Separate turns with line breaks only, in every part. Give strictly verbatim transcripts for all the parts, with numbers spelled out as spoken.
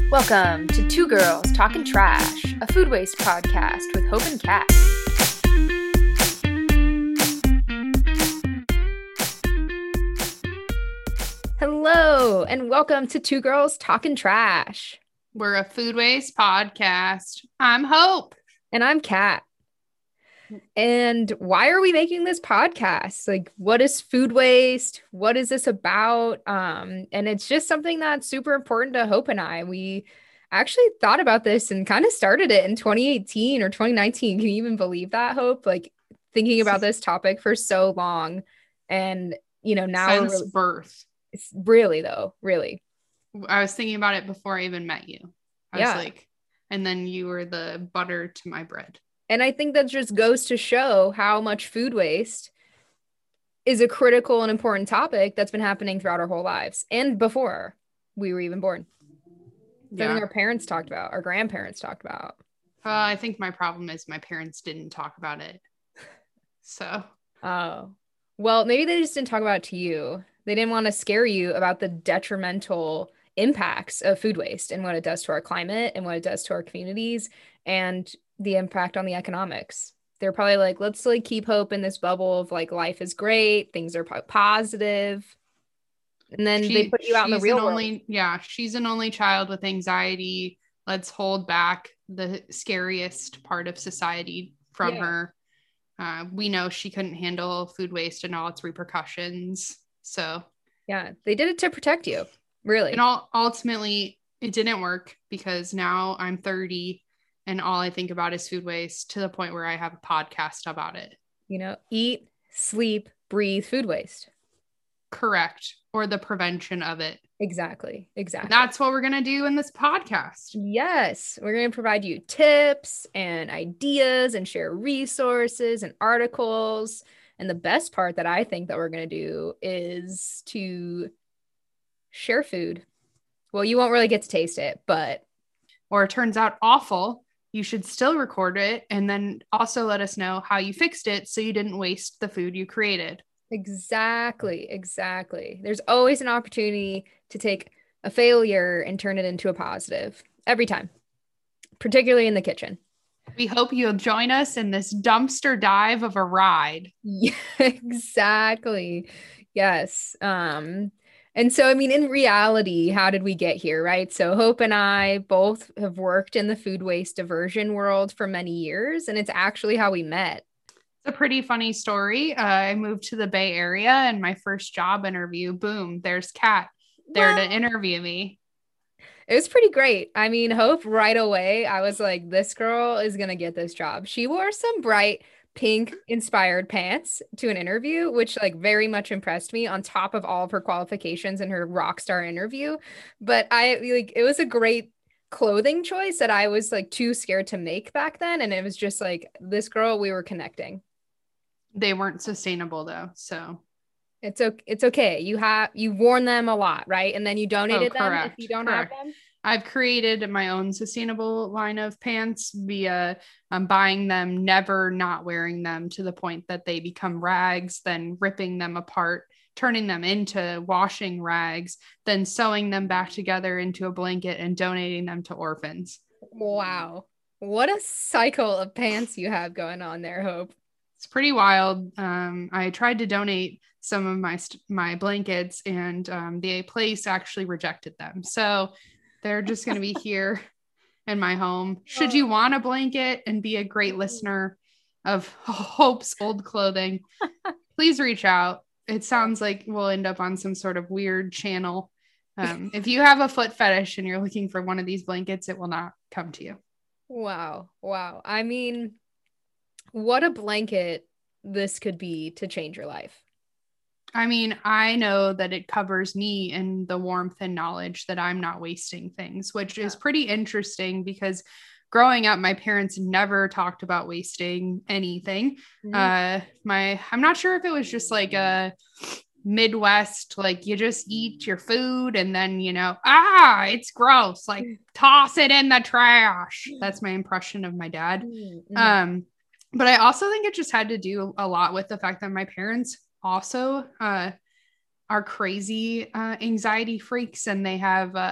Welcome to Two Girls Talking Trash, a food waste podcast with Hope and Kat. Hello, and welcome to Two Girls Talking Trash.
We're a food waste podcast. I'm Hope.
And I'm Kat. And why are we making this podcast? Like, what is food waste? What is this about? Um, and it's just something that's super important to Hope and I. We actually thought about this and kind of started it in twenty eighteen or twenty nineteen. Can you even believe that, Hope? Like, thinking about this topic for so long. And, you know, now
since
really,
birth.
It's really, though, really.
I was thinking about it before I even met you. I
yeah.
was like, and then you were the butter to my bread.
And I think that just goes to show how much food waste is a critical and important topic that's been happening throughout our whole lives and before we were even born.
Yeah.
Something our parents talked about, our grandparents talked about.
Uh, I think my problem is my parents didn't talk about it. So.
Oh, well, maybe they just didn't talk about it to you. They didn't want to scare you about the detrimental impacts of food waste and what it does to our climate and what it does to our communities and the impact on the economics. They're probably like, let's like keep Hope in this bubble of like life is great, things are po- positive. And then she, they put you out in the real world.
Only, yeah, she's an only child with anxiety. Let's hold back the scariest part of society from yeah. her. Uh, we know she couldn't handle food waste and all its repercussions. So
yeah, they did it to protect you, really.
And all, ultimately, it didn't work because now I'm thirty and all I think about is food waste to the point where I have a podcast about it.
You know, eat, sleep, breathe food waste.
Correct. Or the prevention of it.
Exactly. Exactly.
And that's what we're going to do in this podcast.
Yes. We're going to provide you tips and ideas and share resources and articles. And the best part that I think that we're going to do is to share food. Well, you won't really get to taste it, but.
Or it turns out awful. You should still record it and then also let us know how you fixed it so you didn't waste the food you created.
Exactly. Exactly. There's always an opportunity to take a failure and turn it into a positive every time, particularly in the kitchen.
We hope you'll join us in this dumpster dive of a ride.
Yeah, exactly. Yes. Um, And so, I mean, in reality, how did we get here, right? So Hope and I both have worked in the food waste diversion world for many years, and it's actually how we met.
It's a pretty funny story. Uh, I moved to the Bay Area and my first job interview, boom, there's Kat there what? to interview me.
It was pretty great. I mean, Hope, right away, I was like, this girl is going to get this job. She wore some bright pink inspired pants to an interview, which like very much impressed me on top of all of her qualifications in her rock star interview. But I like, it was a great clothing choice that I was like too scared to make back then. And it was just like, this girl, we were connecting.
They weren't sustainable though. So
it's okay. It's okay. You have, you've worn them a lot, right? And then you donated
oh,
them if you don't
correct.
have them.
I've created my own sustainable line of pants via um, buying them, never not wearing them to the point that they become rags, then ripping them apart, turning them into washing rags, then sewing them back together into a blanket and donating them to orphans.
Wow. What a cycle of pants you have going on there, Hope.
It's pretty wild. Um, I tried to donate some of my, st- my blankets and um, the place actually rejected them. So they're just going to be here in my home. Should you want a blanket and be a great listener of Hope's old clothing, please reach out. It sounds like we'll end up on some sort of weird channel. Um, if you have a foot fetish and you're looking for one of these blankets, it will not come to you.
Wow. Wow. I mean, what a blanket this could be to change your life.
I mean, I know that it covers me in the warmth and knowledge that I'm not wasting things, which yeah. is pretty interesting because growing up, my parents never talked about wasting anything. Mm-hmm. Uh, my, I'm not sure if it was just like a Midwest, like you just eat your food and then, you know, ah, it's gross. Like toss it in the trash. That's my impression of my dad. Mm-hmm. Um, but I also think it just had to do a lot with the fact that my parents also uh, are crazy uh, anxiety freaks and they have uh,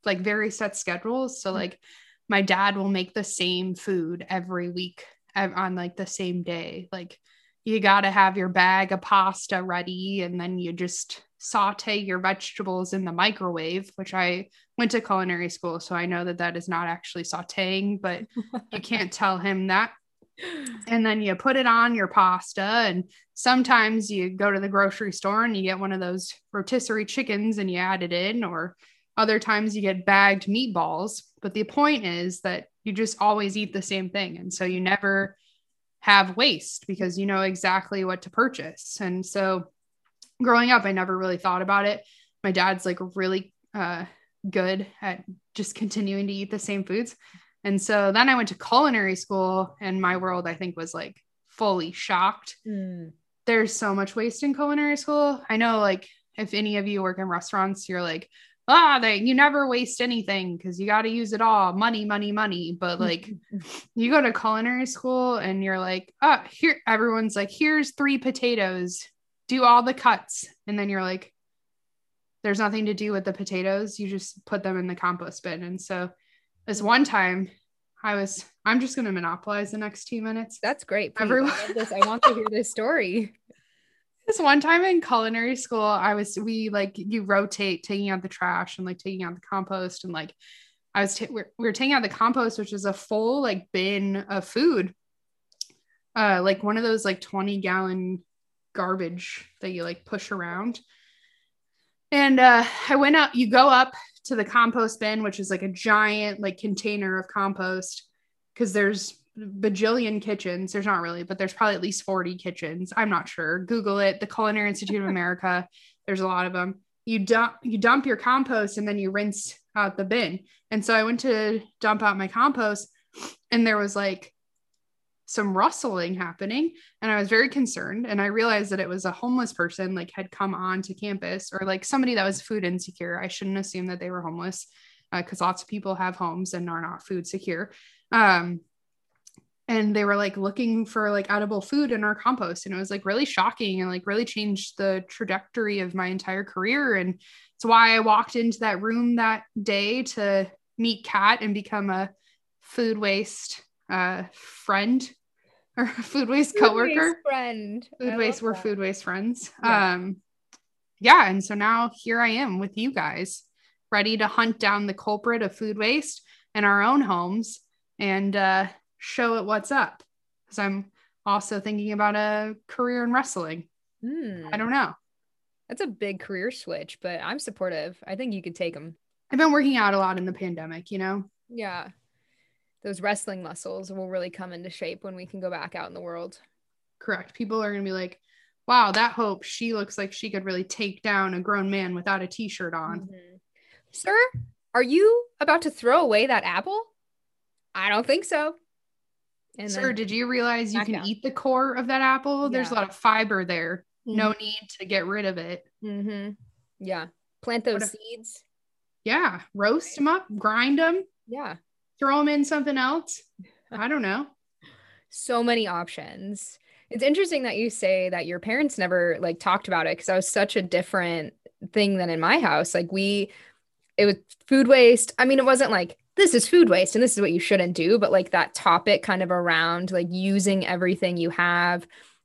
like very set schedules. So like my dad will make the same food every week on like the same day. Like you got to have your bag of pasta ready, and then you just saute your vegetables in the microwave, which I went to culinary school, so I know that that is not actually sauteing, but you can't tell him that. And then you put it on your pasta, and sometimes you go to the grocery store and you get one of those rotisserie chickens and you add it in, or other times you get bagged meatballs. But the point is that you just always eat the same thing. And so you never have waste because you know exactly what to purchase. And so growing up, I never really thought about it. My dad's like really uh, good at just continuing to eat the same foods. And so then I went to culinary school, and my world, I think, was like fully shocked. Mm. There's so much waste in culinary school. I know, like, if any of you work in restaurants, you're like, ah, they, you never waste anything because you got to use it all. Money, money, money. But like, you go to culinary school and you're like, oh, here, everyone's like, here's three potatoes, do all the cuts. And then you're like, there's nothing to do with the potatoes. You just put them in the compost bin. And so this one time I was, I'm just going to monopolize the next two minutes.
That's great. Everyone, I love this. I want to hear this story.
This one time in culinary school, I was, we like, you rotate taking out the trash and like taking out the compost. And like, I was, t- we're, we were taking out the compost, which is a full like bin of food. Uh, like one of those like twenty gallon garbage that you like push around. And uh, I went up, you go up to the compost bin, which is like a giant like container of compost, because there's bajillion kitchens. There's not really, but there's probably at least forty kitchens. I'm not sure. Google it. The Culinary Institute of America. There's a lot of them. You dump, you dump your compost and then you rinse out the bin. And so I went to dump out my compost, and there was like some rustling happening, and I was very concerned. And I realized that it was a homeless person like had come on to campus, or like somebody that was food insecure. I shouldn't assume that they were homeless because uh, lots of people have homes and are not food secure. Um, and they were like looking for like edible food in our compost. And it was like really shocking and like really changed the trajectory of my entire career. And it's why I walked into that room that day to meet Kat and become a food waste uh, friend or food waste food coworker.
Waste friend.
Food I waste, we're that. Food waste friends. Yeah. Um, yeah. And so now here I am with you guys, ready to hunt down the culprit of food waste in our own homes and, uh, show it what's up, because I'm also thinking about a career in wrestling. Mm. I don't know.
That's a big career switch, but I'm supportive. I think you could take them.
I've been working out a lot in the pandemic, you know?
Yeah. Those wrestling muscles will really come into shape when we can go back out in the world.
Correct. People are going to be like, wow, that Hope, she looks like she could really take down a grown man without a t-shirt on.
Mm-hmm. Sir, are you about to throw away that apple? I don't think so.
And Sir, did you realize you can down. eat the core of that apple? Yeah. There's a lot of fiber there. Mm-hmm. No need to get rid of it.
Mm-hmm. Yeah. Plant those if, seeds.
Yeah. Roast them up, grind them.
Yeah.
Throw them in something else. I don't know.
So many options. It's interesting that you say that your parents never like talked about it, because that was such a different thing than in my house. Like we, it was food waste. I mean, it wasn't like, this is food waste and this is what you shouldn't do, but like that topic kind of around like using everything you have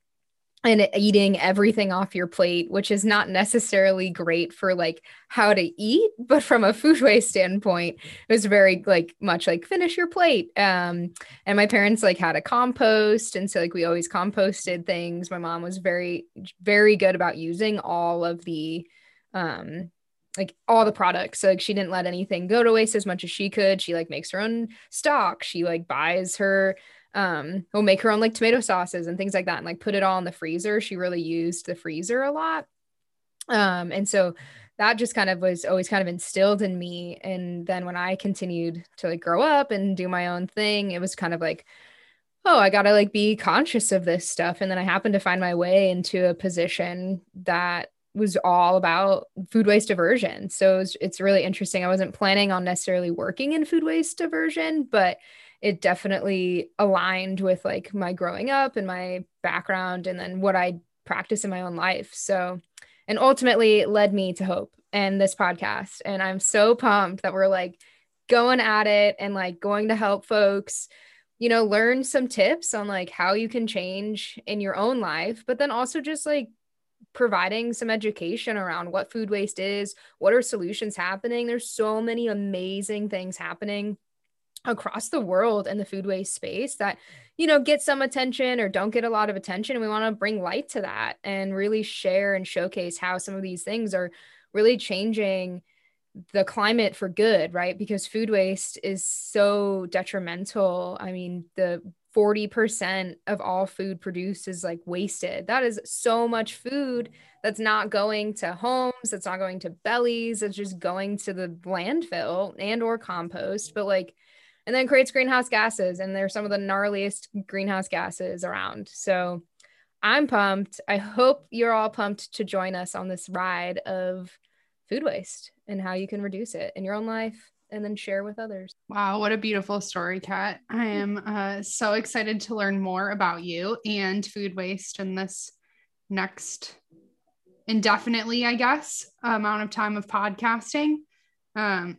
and eating everything off your plate, which is not necessarily great for like how to eat, but from a food waste standpoint, it was very like much like finish your plate. Um, and my parents like had a compost. And so like we always composted things. My mom was very, very good about using all of the, um, like all the products. So like she didn't let anything go to waste as much as she could. She like makes her own stock. She like buys her, um, will make her own like tomato sauces and things like that, and like put it all in the freezer. She really used the freezer a lot. Um, and so that just kind of was always kind of instilled in me. And then when I continued to like grow up and do my own thing, it was kind of like, oh, I gotta like be conscious of this stuff. And then I happened to find my way into a position that was all about food waste diversion. So it's, it's really interesting. I wasn't planning on necessarily working in food waste diversion, but it definitely aligned with like my growing up and my background and then what I practice in my own life. So, and ultimately it led me to Hope. and this podcast. And I'm so pumped that we're like going at it and like going to help folks, you know, learn some tips on like how you can change in your own life, but then also just like providing some education around what food waste is, what are solutions happening. There's so many amazing things happening across the world in the food waste space that, you know, get some attention or don't get a lot of attention. And we want to bring light to that and really share and showcase how some of these things are really changing the climate for good, right? Because food waste is so detrimental. I mean, the forty percent of all food produced is like wasted. That is so much food that's not going to homes, that's not going to bellies, it's just going to the landfill and or compost, but like, and then creates greenhouse gases. And they're some of the gnarliest greenhouse gases around. So I'm pumped. I hope you're all pumped to join us on this ride of food waste and how you can reduce it in your own life and then share with others.
Wow, what a beautiful story, Kat. I am uh, so excited to learn more about you and food waste in this next indefinitely, I guess, amount of time of podcasting. Um,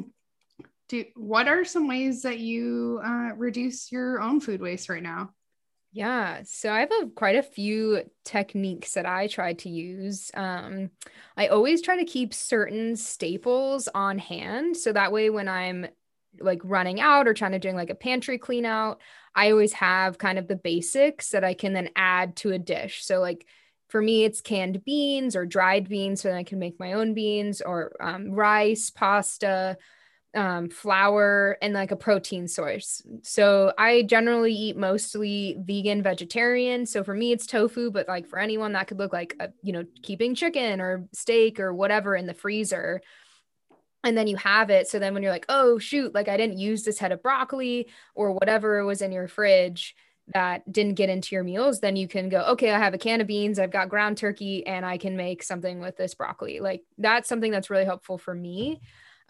do, what are some ways that you uh, reduce your own food waste right now?
Yeah, so I have a, quite a few techniques that I try to use. Um, I always try to keep certain staples on hand. So that way, when I'm like running out or trying to do like a pantry clean out, I always have kind of the basics that I can then add to a dish. So like for me, it's canned beans or dried beans, so then I can make my own beans, or um, rice, pasta, um, flour, and like a protein source. So I generally eat mostly vegan, vegetarian. So for me, it's tofu, but like for anyone that could look like, a, you know, keeping chicken or steak or whatever in the freezer. And then you have it. So then when you're like, oh shoot, like I didn't use this head of broccoli or whatever was in your fridge that didn't get into your meals, then you can go, okay, I have a can of beans, I've got ground turkey, and I can make something with this broccoli. Like that's something that's really helpful for me.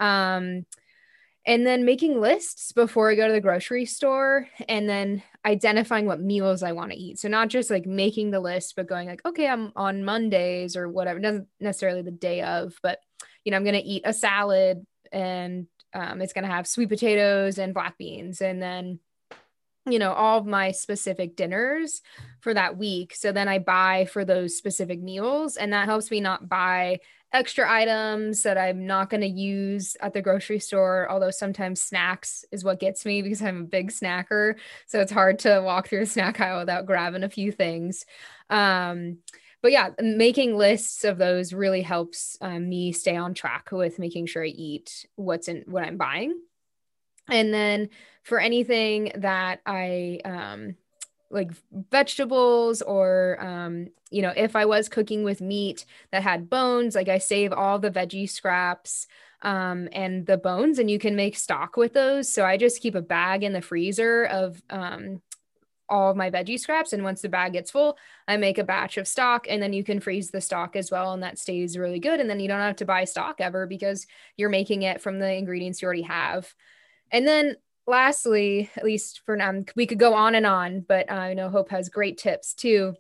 Um, and then making lists before I go to the grocery store, and then identifying what meals I want to eat. So not just like making the list, but going like, okay, I'm on Mondays or whatever. It doesn't necessarily the day of, but you know, I'm going to eat a salad, and um, it's going to have sweet potatoes and black beans. And then, you know, all of my specific dinners for that week. So then I buy for those specific meals, and that helps me not buy extra items that I'm not going to use at the grocery store. Although sometimes snacks is what gets me because I'm a big snacker. So it's hard to walk through a snack aisle without grabbing a few things. Um, but yeah, making lists of those really helps um, me stay on track with making sure I eat what's in what I'm buying. And then for anything that I, um, like vegetables or, um, you know, if I was cooking with meat that had bones, like I save all the veggie scraps um, and the bones, and you can make stock with those. So I just keep a bag in the freezer of um, all of my veggie scraps. And once the bag gets full, I make a batch of stock, and then you can freeze the stock as well. And that stays really good. And then you don't have to buy stock ever because you're making it from the ingredients you already have. And then lastly, at least for now, we could go on and on, but uh, I know Hope has great tips too.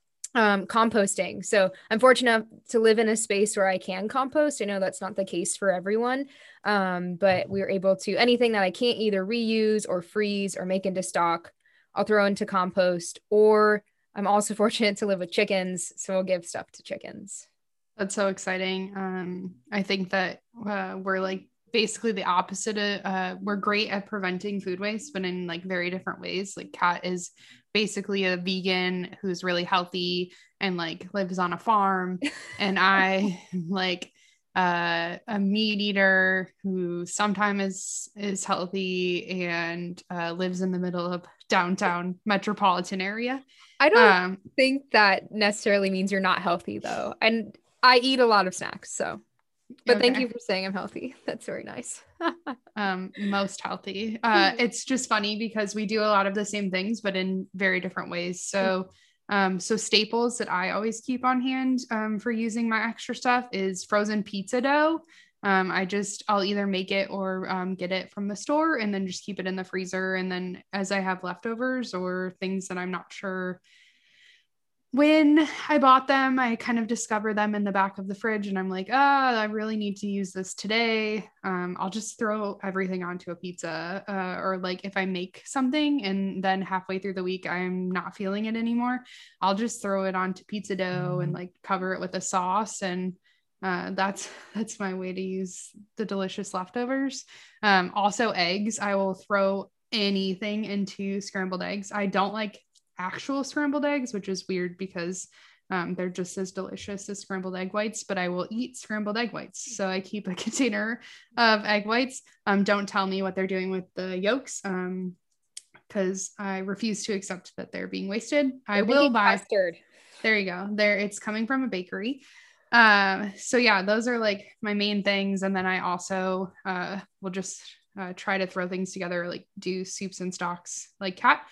Um, composting. So I'm fortunate to live in a space where I can compost. I know that's not the case for everyone, um, but we are able to, anything that I can't either reuse or freeze or make into stock, I'll throw into compost. Or I'm also fortunate to live with chickens, so we'll give stuff to chickens.
That's so exciting. Um, I think that uh, we're like basically the opposite of, uh, we're great at preventing food waste, but in like very different ways. Like Kat is basically a vegan who's really healthy and like lives on a farm. And I like uh, a meat eater who sometimes is, is healthy and uh, lives in the middle of downtown metropolitan area.
I don't
um,
think that necessarily means you're not healthy though. And I eat a lot of snacks, so. But okay. Thank you for saying I'm healthy. That's very nice.
um, most healthy. Uh, it's just funny because we do a lot of the same things, but in very different ways. So, um, so staples that I always keep on hand um, for using my extra stuff is frozen pizza dough. Um, I just, I'll either make it or um, get it from the store and then just keep it in the freezer. And then as I have leftovers or things that I'm not sure when I bought them, I kind of discovered them in the back of the fridge and I'm like, ah, oh, I really need to use this today. Um, I'll just throw everything onto a pizza. Uh, or like if I make something and then halfway through the week, I'm not feeling it anymore, I'll just throw it onto pizza dough and like cover it with a sauce. And uh, that's, that's my way to use the delicious leftovers. Um, also eggs, I will throw anything into scrambled eggs. I don't like actual scrambled eggs, which is weird because um, they're just as delicious as scrambled egg whites, but I will eat scrambled egg whites. So I keep a container of egg whites. Um, don't tell me what they're doing with the yolks um, because I refuse to accept that they're being wasted. They're I will buy
custard.
There you go. There, it's coming from a bakery. Uh, so yeah, those are like my main things. And then I also uh, will just uh, try to throw things together, like do soups and stocks like Kat.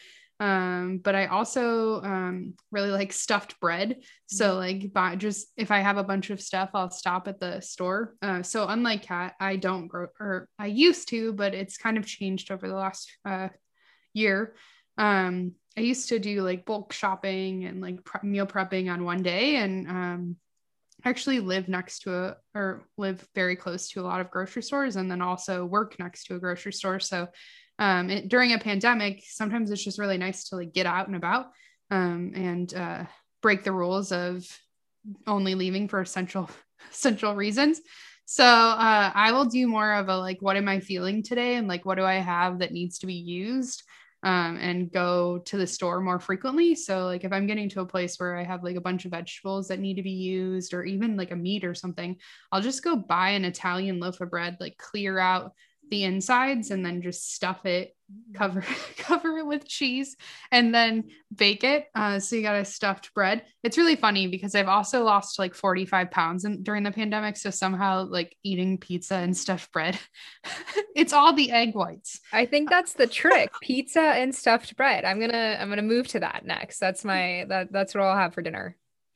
Um, but I also um, really like stuffed bread. So like buy, just if I have a bunch of stuff, I'll stop at the store. Uh, so unlike Kat, I don't grow, or I used to, but it's kind of changed over the last uh, year. Um, I used to do like bulk shopping and like pre- meal prepping on one day, and um, actually live next to a or live very close to a lot of grocery stores, and then also work next to a grocery store. So um, it, during a pandemic, sometimes it's just really nice to like get out and about um, and uh, break the rules of only leaving for essential essential reasons. So uh, I will do more of a like, what am I feeling today, and like, what do I have that needs to be used, um, and go to the store more frequently. So like if I'm getting to a place where I have like a bunch of vegetables that need to be used, or even like a meat or something, I'll just go buy an Italian loaf of bread, like clear out the insides and then just stuff it, cover cover it with cheese, and then bake it. Uh, so you got a stuffed bread. It's really funny because I've also lost like forty-five pounds in, during the pandemic. So somehow like eating pizza and stuffed bread, it's all the egg whites.
I think that's the trick. Pizza and stuffed bread. I'm gonna I'm gonna move to that next. That's my that that's what I'll have for dinner.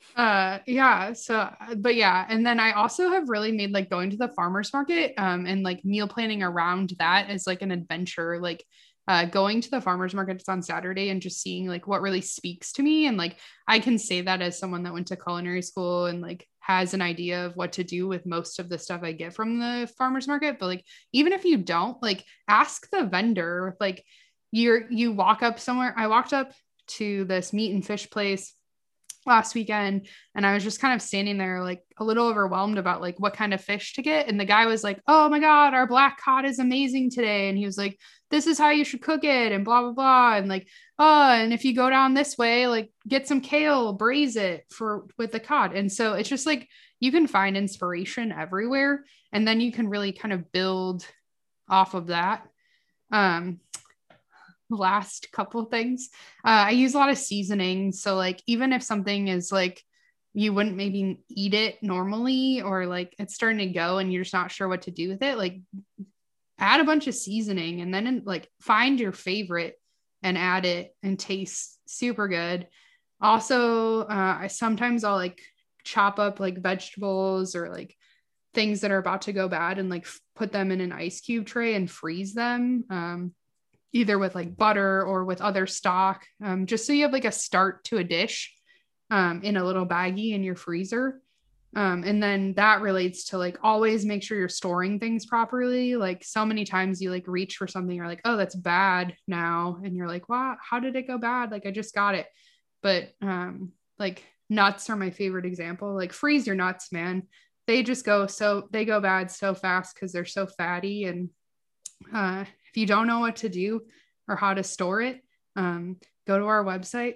Uh yeah, so but yeah, and then I also have really made like going to the farmers market um and like meal planning around that as like an adventure. Like uh going to the farmers markets on Saturday and just seeing like what really speaks to me, and like I can say that as someone that went to culinary school and like has an idea of what to do with most of the stuff I get from the farmers market. But like even if you don't, like ask the vendor. Like you're you walk up somewhere. I walked up to this meat and fish place last weekend, and I was just kind of standing there like a little overwhelmed about like what kind of fish to get, and the guy was like, oh my god, our black cod is amazing today, and he was like, this is how you should cook it, and blah blah blah, and like, oh, and if you go down this way, like get some kale, braise it for with the cod. And so it's just like you can find inspiration everywhere, and then you can really kind of build off of that. um last couple things, uh, I use a lot of seasoning. So like even if something is like you wouldn't maybe eat it normally, or like it's starting to go and you're just not sure what to do with it, like add a bunch of seasoning, and then in, like find your favorite and add it, and taste super good. Also uh, I sometimes I'll like chop up like vegetables or like things that are about to go bad and like put them in an ice cube tray and freeze them, um, either with like butter or with other stock, um, just so you have like a start to a dish um, in a little baggie in your freezer. Um, and then that relates to like always make sure you're storing things properly. Like so many times you like reach for something, you're like, oh, that's bad now. And you're like, wow, how did it go bad? Like I just got it. But um, like nuts are my favorite example. Like freeze your nuts, man. They just go so they go bad so fast because they're so fatty. And uh, if you don't know what to do or how to store it, um, go to our website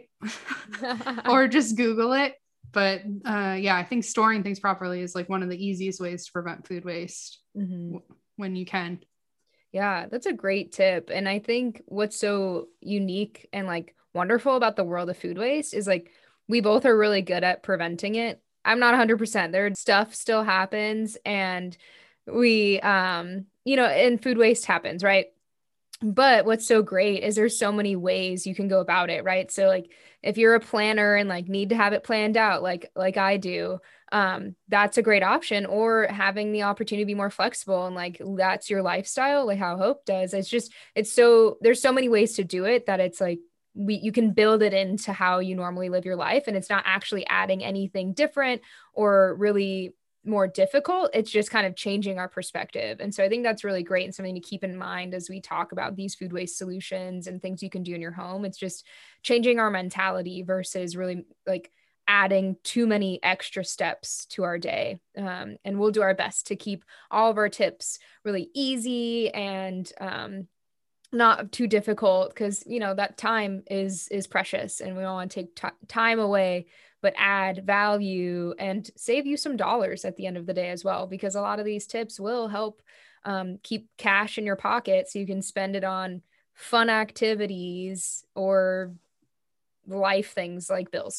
or just Google it. But uh, yeah, I think storing things properly is like one of the easiest ways to prevent food waste mm-hmm. w- when you can.
Yeah, that's a great tip. And I think what's so unique and like wonderful about the world of food waste is like we both are really good at preventing it. I'm not one hundred percent. There stuff still happens, and we um you know, and food waste happens, right? But what's so great is there's so many ways you can go about it, right? So like if you're a planner and like need to have it planned out like like I do, um that's a great option. Or having the opportunity to be more flexible and like that's your lifestyle, like how Hope does. It's just it's so there's so many ways to do it that it's like we you can build it into how you normally live your life, and it's not actually adding anything different or really more difficult. It's just kind of changing our perspective. And so I think that's really great and something to keep in mind as we talk about these food waste solutions and things you can do in your home. It's just changing our mentality versus really like adding too many extra steps to our day. Um, and we'll do our best to keep all of our tips really easy and um, not too difficult, because you know that time is is precious and we don't want to take t- time away, but add value and save you some dollars at the end of the day as well, because a lot of these tips will help um, keep cash in your pocket so you can spend it on fun activities or life things like bills.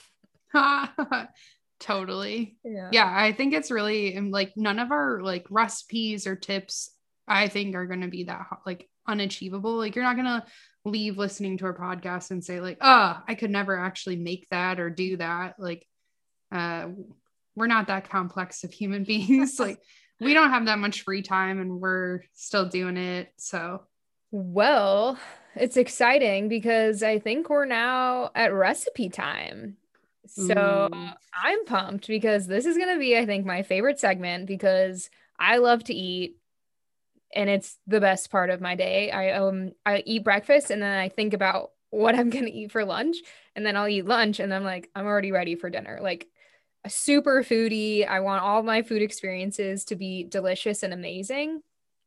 Totally.
Yeah.
Yeah, I think it's really like none of our like recipes or tips I think are going to be that like unachievable. Like you're not going to leave listening to our podcast and say like, oh, I could never actually make that or do that. Like, uh, we're not that complex of human beings. Like we don't have that much free time and we're still doing it. So,
well, it's exciting because I think we're now at recipe time. So
ooh.
I'm pumped because this is going to be, I think, my favorite segment because I love to eat. And it's the best part of my day. I um I eat breakfast and then I think about what I'm gonna eat for lunch, and then I'll eat lunch and I'm like, I'm already ready for dinner. Like a super foodie. I want all my food experiences to be delicious and amazing.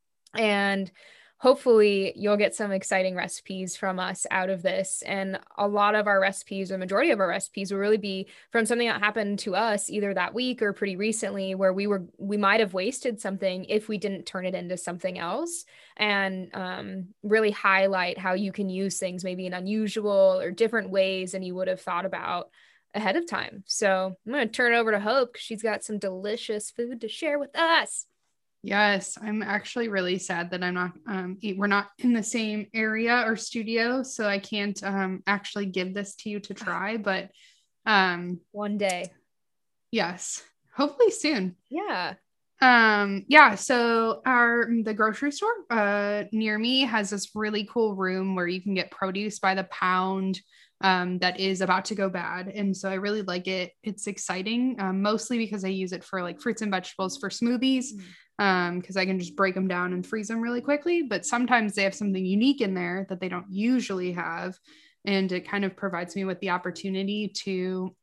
And hopefully you'll get some exciting recipes from us out of this. And a lot of our recipes, the majority of our recipes will really be from something that happened to us either that week or pretty recently, where we were, we might have wasted something if we didn't turn it into something else, and um, really highlight how you can use things maybe in unusual or different ways than you would have thought about ahead of time. So I'm going to turn it over to Hope because she's got some delicious food to share with us.
Yes, I'm actually really sad that I'm not, um, we're not in the same area or studio, so I can't um, actually give this to you to try, but um,
one day.
Yes, hopefully soon.
Yeah.
Um, yeah, so our, the grocery store uh, near me has this really cool room where you can get produce by the pound um, that is about to go bad. And so I really like it. It's exciting, um, mostly because I use it for like fruits and vegetables for smoothies. Mm. Um, because I can just break them down and freeze them really quickly. But sometimes they have something unique in there that they don't usually have. And it kind of provides me with the opportunity to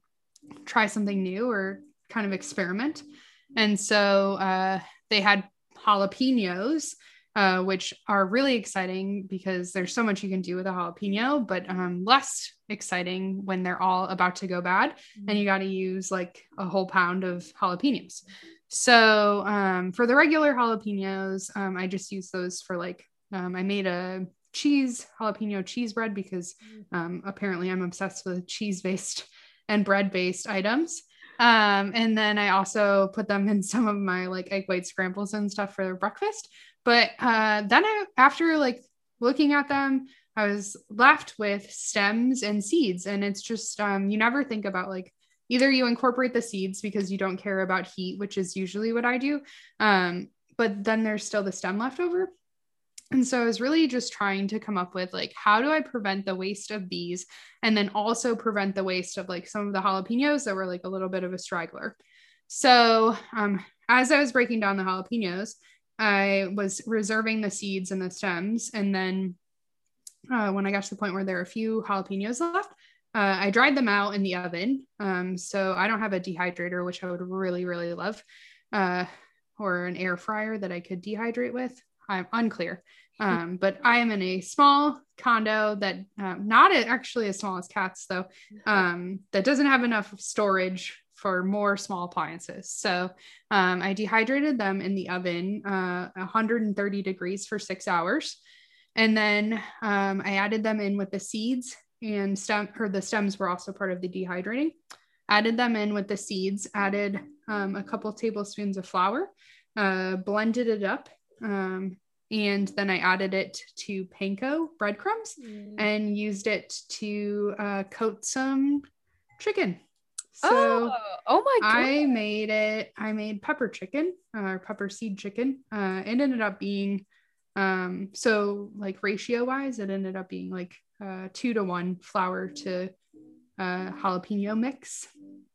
try something new or kind of experiment. And so uh, they had jalapenos, uh, which are really exciting because there's so much you can do with a jalapeno, but um, less exciting when they're all about to go bad. Mm-hmm. And you got to use like a whole pound of jalapenos. So um, for the regular jalapenos, um, I just use those for like, um, I made a cheese jalapeno cheese bread because um, apparently I'm obsessed with cheese-based and bread-based items. Um, and then I also put them in some of my like egg white scrambles and stuff for breakfast. But uh, then I, after like looking at them, I was left with stems and seeds. And it's just, um, you never think about like, either you incorporate the seeds because you don't care about heat, which is usually what I do. Um, but then there's still the stem left over. And so I was really just trying to come up with like, how do I prevent the waste of these? And then also prevent the waste of like some of the jalapenos that were like a little bit of a straggler. So um, as I was breaking down the jalapenos, I was reserving the seeds and the stems. And then uh, when I got to the point where there were a few jalapenos left, uh, I dried them out in the oven. Um, so I don't have a dehydrator, which I would really, really love, uh, or an air fryer that I could dehydrate with. I'm unclear. Um, but I am in a small condo that um, not actually as small as Kat's though, um, that doesn't have enough storage for more small appliances. So um, I dehydrated them in the oven, uh, one hundred thirty degrees for six hours. And then um, I added them in with the seeds and stem, or the stems were also part of the dehydrating. Added them in with the seeds, added um, a couple tablespoons of flour, uh, blended it up. Um, and then I added it to panko breadcrumbs mm. and used it to uh, coat some chicken. So
oh, oh my God.
I made it, I made pepper chicken uh, or pepper seed chicken. Uh, it ended up being, um, so like ratio wise, it ended up being like uh, two to one flour to uh, jalapeno mix.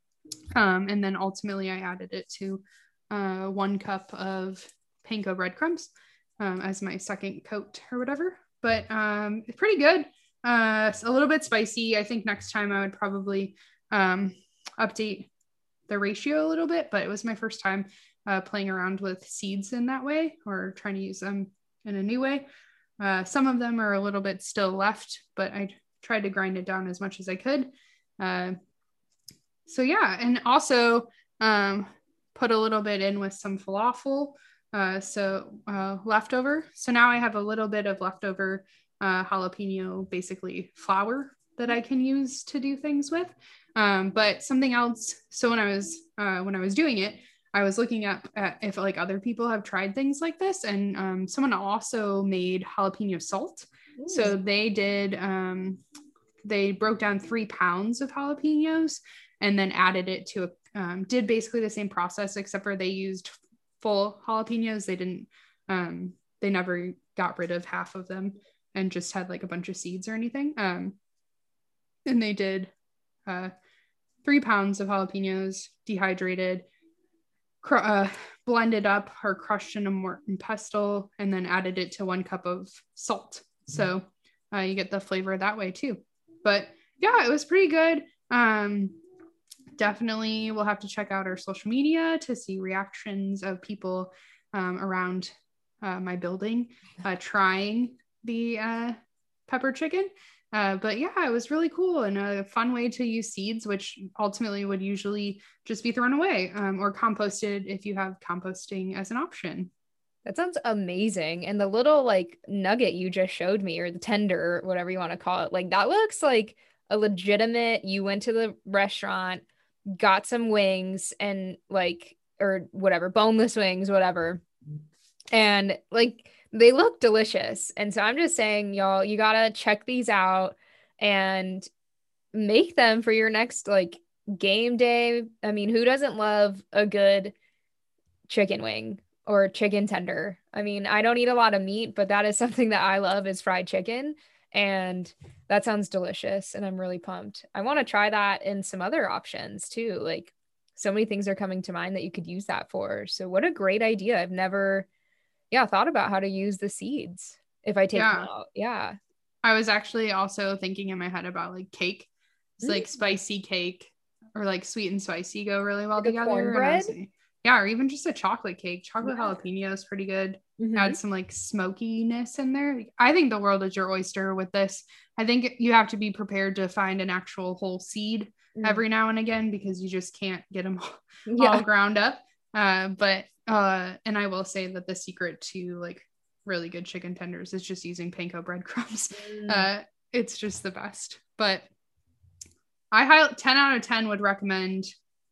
Um, and then ultimately I added it to uh, one cup of panko breadcrumbs um, as my second coat or whatever. But um, it's pretty good. Uh, it's a little bit spicy. I think next time I would probably um, update the ratio a little bit, but it was my first time uh, playing around with seeds in that way or trying to use them in a new way. Uh, some of them are a little bit still left, but I tried to grind it down as much as I could. Uh, so yeah, and also um, put a little bit in with some falafel, uh, so uh, leftover. So now I have a little bit of leftover uh, jalapeno, basically flour that I can use to do things with. Um, but something else. So when I was uh, when I was doing it, I was looking up at if like other people have tried things like this, and um, someone also made jalapeno salt. Ooh. So they did. Um, they broke down three pounds of jalapenos and then added it to a. Um, did basically the same process except for they used full jalapenos. They didn't. Um, they never got rid of half of them and just had like a bunch of seeds or anything. Um, and they did. Uh, three pounds of jalapenos, dehydrated, cr- uh, blended up or crushed in a Morton pestle, and then added it to one cup of salt. So uh, you get the flavor that way too. But yeah, it was pretty good. Um, definitely we'll have to check out our social media to see reactions of people um, around uh, my building uh, trying the uh, pepper chicken. Uh, but yeah, it was really cool and a fun way to use seeds, which ultimately would usually just be thrown away um, or composted if you have composting as an option.
That sounds amazing. And the little like nugget you just showed me, or the tender, whatever you want to call it, like that looks like a legitimate, you went to the restaurant, got some wings and like, or whatever, boneless wings, whatever. And like, they look delicious. And so I'm just saying, y'all, you gotta check these out and make them for your next like game day. I mean, who doesn't love a good chicken wing or chicken tender? I mean, I don't eat a lot of meat, but that is something that I love is fried chicken. And that sounds delicious. And I'm really pumped. I want to try that in some other options too. Like so many things are coming to mind that you could use that for. So what a great idea. I've never yeah, thought about how to use the seeds if I take
yeah.
them out. Yeah.
I was actually also thinking in my head about like cake. It's mm-hmm. like spicy cake or like sweet and spicy go really well like together.
Cornbread?
Yeah, or even just a chocolate cake. Chocolate yeah. jalapeno is pretty good. Mm-hmm. Add some like smokiness in there. I think the world is your oyster with this. I think you have to be prepared to find an actual whole seed mm-hmm. every now and again because you just can't get them all, yeah. all ground up. Uh, but uh, and I will say that the secret to like really good chicken tenders is just using panko breadcrumbs. Mm. Uh, it's just the best. But I highly ten out of ten would recommend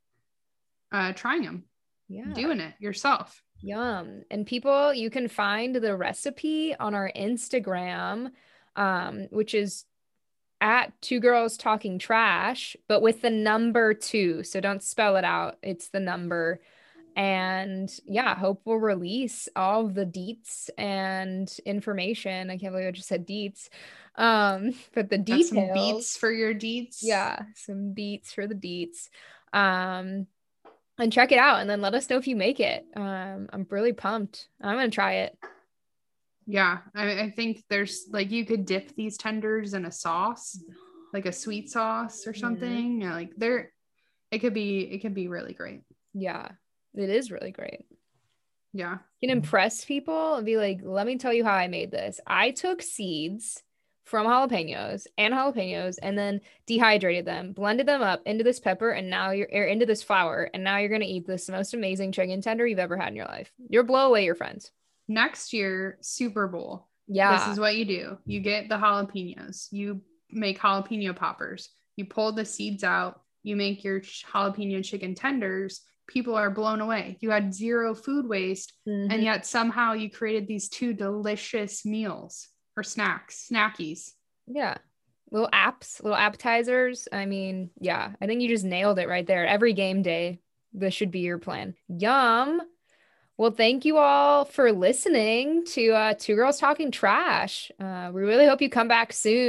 uh, trying them. Yeah, doing it yourself.
Yum. And people, you can find the recipe on our Instagram, um, which is at Two Girls Talking Trash, but with the number two. So don't spell it out. It's the number. And yeah, Hope will release all of the deets and information. I can't believe I just said deets. Um, but the details.
Got some beats for your deets.
Yeah, some beats for the deets. Um, and check it out and then let us know if you make it. Um, I'm really pumped. I'm gonna try it.
Yeah, I, I think there's like you could dip these tenders in a sauce, like a sweet sauce or something. Mm-hmm. Yeah, like they're it could be it could be really great.
Yeah. It is really great.
Yeah.
You can impress people and be like, let me tell you how I made this. I took seeds from jalapenos and jalapenos and then dehydrated them, blended them up into this pepper, and now you're or into this flour. And now you're going to eat this most amazing chicken tender you've ever had in your life. You'll blow away your friends.
Next year, Super Bowl.
Yeah.
This is what you do. You get the jalapenos. You make jalapeno poppers. You pull the seeds out. You make your jalapeno chicken tenders. People are blown away. You had zero food waste, mm-hmm. and yet somehow you created these two delicious meals or snacks, snackies.
Yeah. Little apps, little appetizers. I mean, yeah, I think you just nailed it right there. Every game day, this should be your plan. Yum. Well, thank you all for listening to uh, Two Girls Talking Trash. Uh, we really hope you come back soon.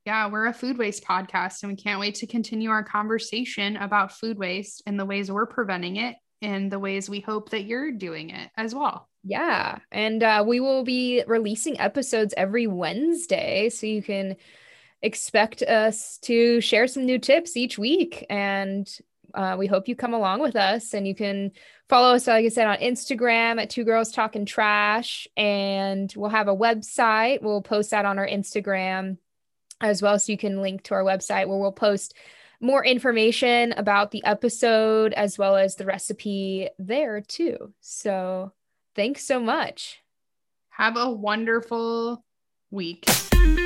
Yeah, we're a food waste podcast, and we can't wait to continue our conversation about food waste and the ways we're preventing it and the ways we hope that you're doing it as well.
Yeah. And uh, we will be releasing episodes every Wednesday. So you can expect us to share some new tips each week. And uh, we hope you come along with us. And you can follow us, like I said, on Instagram at Two Girls Talking Trash. And we'll have a website. We'll post that on our Instagram as well. So you can link to our website where we'll post more information about the episode as well as the recipe there too. So thanks so much.
Have a wonderful week.